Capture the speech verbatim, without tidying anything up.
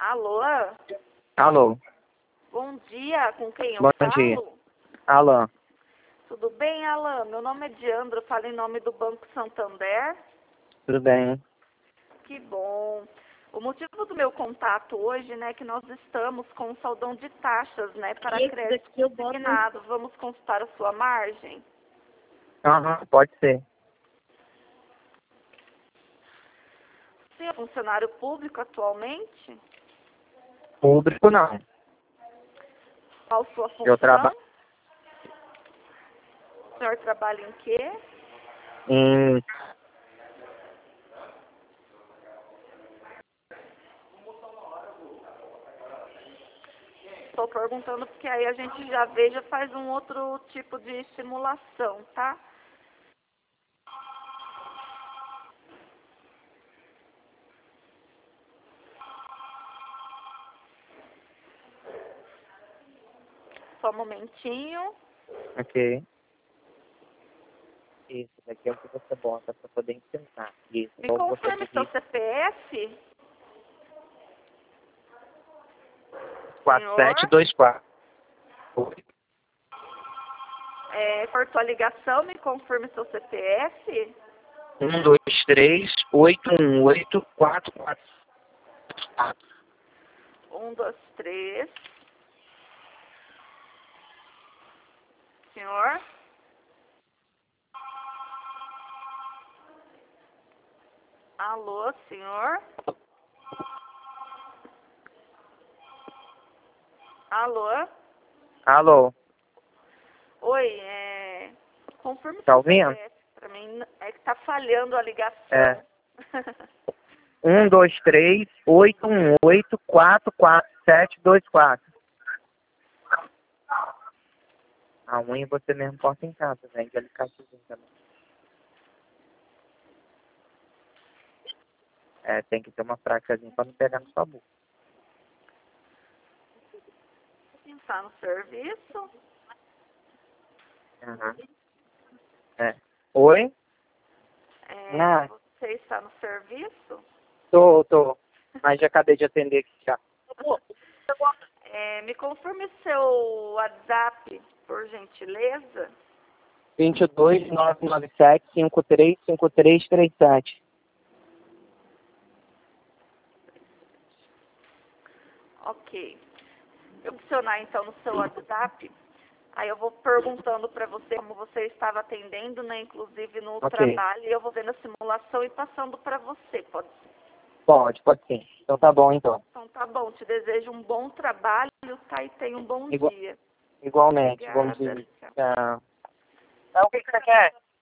Alô? Alô. Bom dia, com quem eu Bom falo? dia. Alô. Tudo bem, Alan? Meu nome é Diandra, eu falo em nome do Banco Santander. Tudo bem? Que bom. O motivo do meu contato hoje, né, é que nós estamos com um saldão de taxas, né, para crédito consignado. Vamos consultar a sua margem? Aham, pode ser. Você é funcionário público atualmente? Público não. Qual sua função? Eu trabalho O senhor trabalha em quê? em... Estou perguntando porque aí a gente já vê, já faz um outro tipo de simulação, tá? Só um momentinho. Ok. Isso, daqui é o que você bota para poder ensinar. Isso. Me Então você confirme seu digita C P F, quatro senhor. sete dois quatro. É, cortou a ligação, me confirme seu C P F. um dois três oito um oito quatro quatro. Um, dois, três. Senhor. Alô, senhor. Alô. Alô. Oi, é... confirme Tá seu ouvindo? C P F pra mim. É que tá falhando a ligação. É. um dois três oito um oito quatro quatro sete dois quatro. A unha você mesmo corta em casa, vende alicatezinho também. É, tem que ter uma práticazinha pra não pegar no sua boca. Está no serviço. Uhum. É. Oi? É, Não, você está no serviço? tô, tô. Mas já acabei de atender aqui já. É, me confirme seu WhatsApp, por gentileza. vinte e dois, nove nove sete, cinquenta e três, cinquenta e três, trinta e sete. Ok. Eu adicionar então no seu WhatsApp. Aí eu vou perguntando para você como você estava atendendo, né? Inclusive no Ok. trabalho. E eu vou vendo a simulação e passando para você. Pode ser? Pode, pode sim. Então tá bom, então. Então tá bom. Te desejo um bom trabalho, tá? E tenha um bom Igual, dia. igualmente. Bom Obrigada. dia. Tchau. Tchau. Então, o que que você quer?